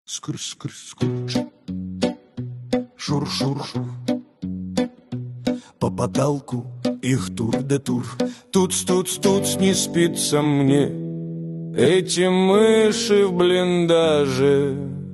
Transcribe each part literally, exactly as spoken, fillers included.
Скр-скр-скр. Шур-шур. По потолку их тур-де-тур. Туц-туц-туц, не спится мне. Эти мыши в блиндаже.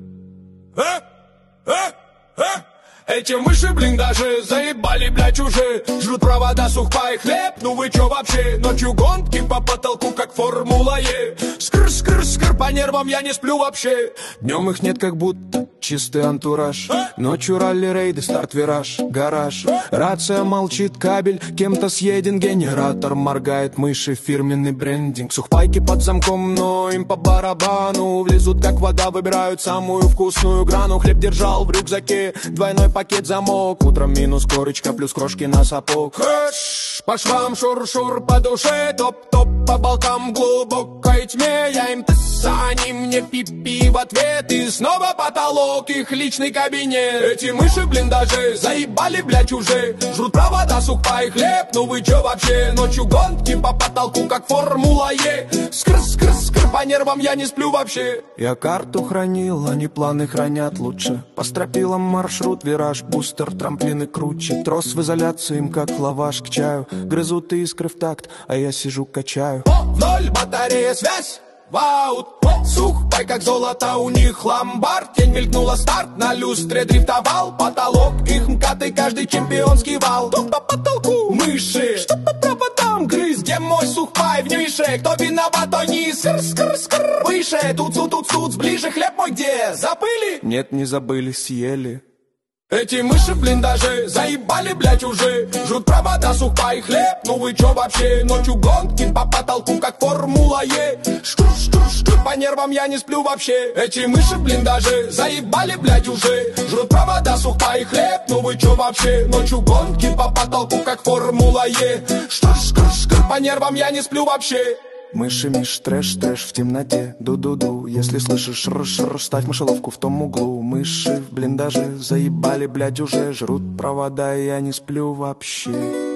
А? А? А? Эти мыши в блиндаже заебали, блядь, уже. Жрут провода, сухпай, хлеб. Ну вы чё вообще? Ночью гонки по потолку, как Формула Е. Скр-скр-скр, по нервам я не сплю вообще. Днем их нет, как будто чистый антураж. Ночью ралли-рейды, старт-вираж, гараж. Рация молчит, кабель кем-то съеден. Генератор моргает, мыши, фирменный брендинг. Сухпайки под замком, но им по барабану. Влезут, как вода, выбирают самую вкусную грану. Хлеб держал в рюкзаке, двойной пакет замок. Утром минус корочка, плюс крошки на сапог. Хэш, по швам шур-шур, по душе топ-топ, по болтам глубокой тьме. Я им тысса, они мне пи-пи в ответ. И снова потолок, их личный кабинет. Эти мыши в блиндаже заебали, блядь, уже. Жрут провода, сухпай, хлеб. Ну вы чё вообще? Ночью гонки по потолку, как Формула Е. Скр-скр-скр, по нервам я не сплю вообще. Я карту хранил, они планы хранят лучше. По стропилам маршрут, вираж, бустер, трамплины круче. Трос в изоляции, им как лаваш к чаю. Грызут искры в такт, а я сижу качаю. В ноль батарея, связь в аут. Сухпай, как золото, у них ломбард. Тень мелькнула, старт на люстре дрифтовал. Потолок, их мкаты, каждый чемпионский вал. Тут по потолку мыши, что по проводам грыз. Где мой сухпай в нише? Кто виноват, то не скр-скр-скр. Выше, тут-тут-тут-тут, ближе хлеб мой где? Забыли? Нет, не забыли, съели. Эти мыши в блиндаже заебали, блядь, уже. Жрут провода, сухпай, хлеб. Ну вы чё вообще? Ночью гонки по потолку, как Формула Е. Штур-штур-штур, по нервам я не сплю вообще. Эти мыши в блиндаже заебали, блядь, уже. Жрут провода, сухпай, хлеб. Ну вы чё вообще? Ночью гонки по потолку, как Формула Е. Штур-штур-штур, по нервам я не сплю вообще. Мыши, миш, трэш, трэш в темноте, ду-ду-ду. Если слышишь р-р, ставь мышеловку в том углу. Мыши в блиндаже заебали, блядь, уже. Жрут провода, и я не сплю вообще.